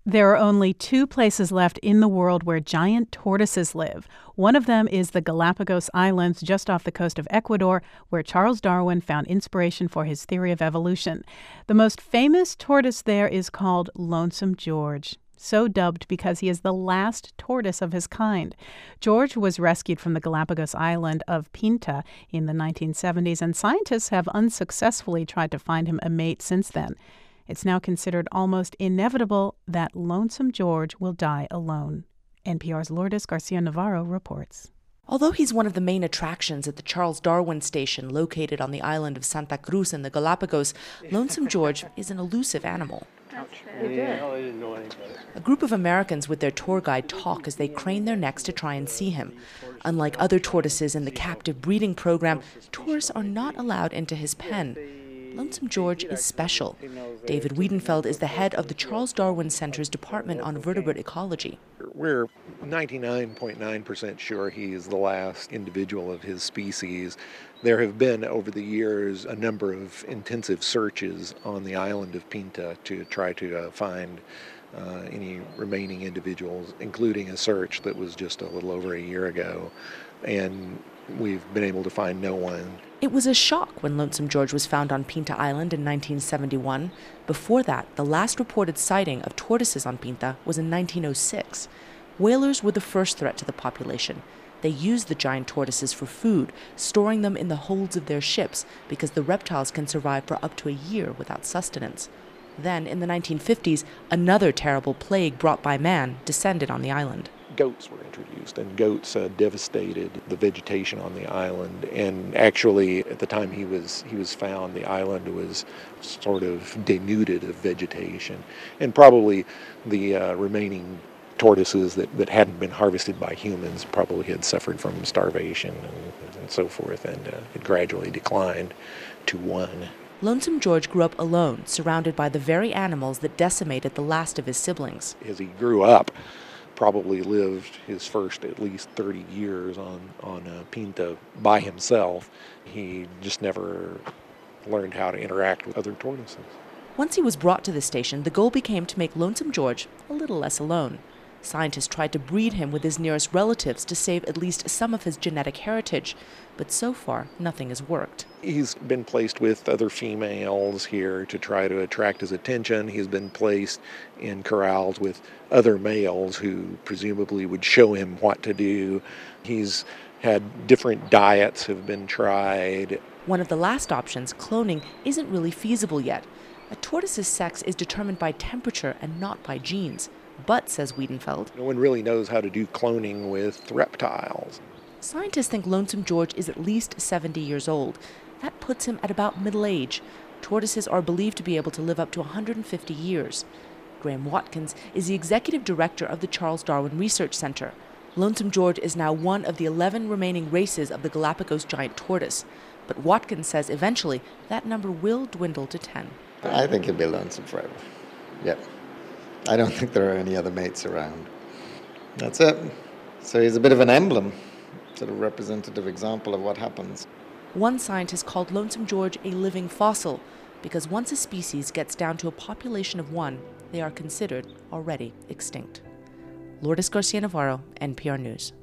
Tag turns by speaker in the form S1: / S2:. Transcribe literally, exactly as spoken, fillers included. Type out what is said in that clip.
S1: There are only two places left in the world where giant tortoises live. One of them is the Galapagos Islands just off the coast of Ecuador, where Charles Darwin found inspiration for his theory of evolution. The most famous tortoise there is called Lonesome George, so dubbed because he is the last tortoise of his kind. George was rescued from the Galapagos island of Pinta in the nineteen seventies, and scientists have unsuccessfully tried to find him a mate since then. It's now considered almost inevitable that Lonesome George will die alone. N P R's Lourdes Garcia-Navarro reports.
S2: Although he's one of the main attractions at the Charles Darwin Station located on the island of Santa Cruz in the Galapagos, Lonesome George is an elusive animal. A group of Americans with their tour guide talk as they crane their necks to try and see him. Unlike other tortoises in the captive breeding program, tourists are not allowed into his pen. Lonesome George is special. David Wiedenfeld is the head of the Charles Darwin Center's Department on Vertebrate Ecology.
S3: We're ninety-nine point nine percent sure he is the last individual of his species. There have been, over the years, a number of intensive searches on the island of Pinta to try to uh, find uh, any remaining individuals, including a search that was just a little over a year ago. And we've been able to find no one.
S2: It was a shock when Lonesome George was found on Pinta Island in nineteen seventy-one. Before that, the last reported sighting of tortoises on Pinta was in nineteen oh six. Whalers were the first threat to the population. They used the giant tortoises for food, storing them in the holds of their ships because the reptiles can survive for up to a year without sustenance. Then, in the nineteen fifties, another terrible plague brought by man descended on the island.
S3: Goats were introduced, and goats uh, devastated the vegetation on the island. And actually, at the time he was he was found, the island was sort of denuded of vegetation, and probably the uh, remaining tortoises that, that hadn't been harvested by humans probably had suffered from starvation and, and so forth, and uh, it gradually declined to one.
S2: Lonesome George grew up alone, surrounded by the very animals that decimated the last of his siblings.
S3: As he grew up, probably lived his first at least thirty years on, on uh, Pinta by himself. He just never learned how to interact with other tortoises.
S2: Once he was brought to the station, the goal became to make Lonesome George a little less alone. Scientists tried to breed him with his nearest relatives to save at least some of his genetic heritage, but so far, nothing has worked.
S3: He's been placed with other females here to try to attract his attention. He's been placed in corrals with other males who presumably would show him what to do. He's had different diets have been tried.
S2: One of the last options, cloning, isn't really feasible yet. A tortoise's sex is determined by temperature and not by genes. But, says Wiedenfeld,
S3: no one really knows how to do cloning with reptiles.
S2: Scientists think Lonesome George is at least seventy years old. That puts him at about middle age. Tortoises are believed to be able to live up to one hundred fifty years. Graham Watkins is the executive director of the Charles Darwin Research Center. Lonesome George is now one of the eleven remaining races of the Galapagos giant tortoise. But Watkins says eventually that number will dwindle to ten.
S4: I think he'll be lonesome forever. Yep. I don't think there are any other mates around. That's it. So he's a bit of an emblem, sort of representative example of what happens.
S2: One scientist called Lonesome George a living fossil because once a species gets down to a population of one, they are considered already extinct. Lourdes Garcia-Navarro, N P R News.